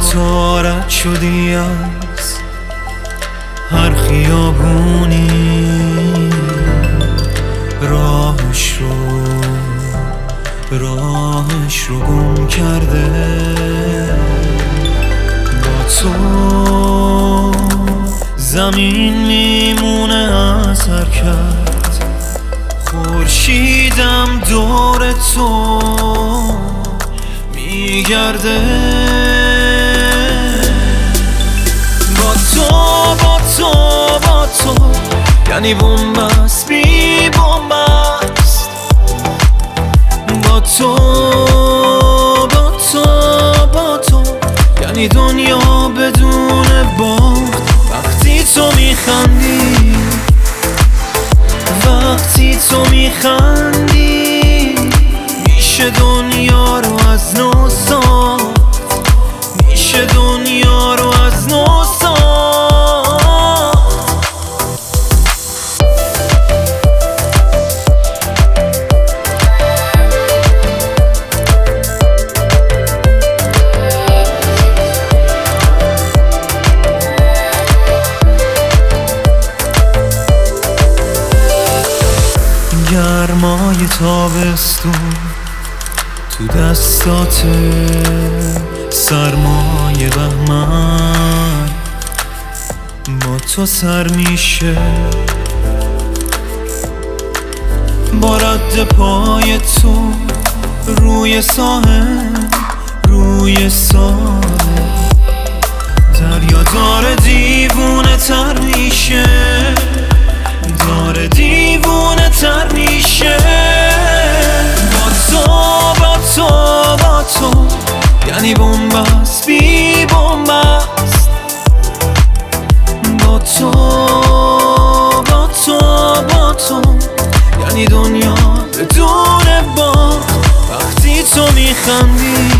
تو رد شدی از هر خیابونی، راهش رو گم کرده. با تو زمین میمونه از حرکت، خورشیدم دور تو میگرده. با تو یعنی بومبست بی بومبست. با تو یعنی دنیا بدون باخت. وقتی تو میخندی، وقتی تو میخندی، میشه دنیا رو از نو ساخت، میشه دنیا رو از نو ساخت. گرمای تابستون تو دستاته، سرمای بهمن با تو سر میشه. با رد پای تو روی ساحل دریا داره دیوونه تر میشه، داره دیوونه تر میشه. با تو یعنی بومبست بی بومبست. با تو یعنی دنیا بدون باخت. وقتی تو میخندی،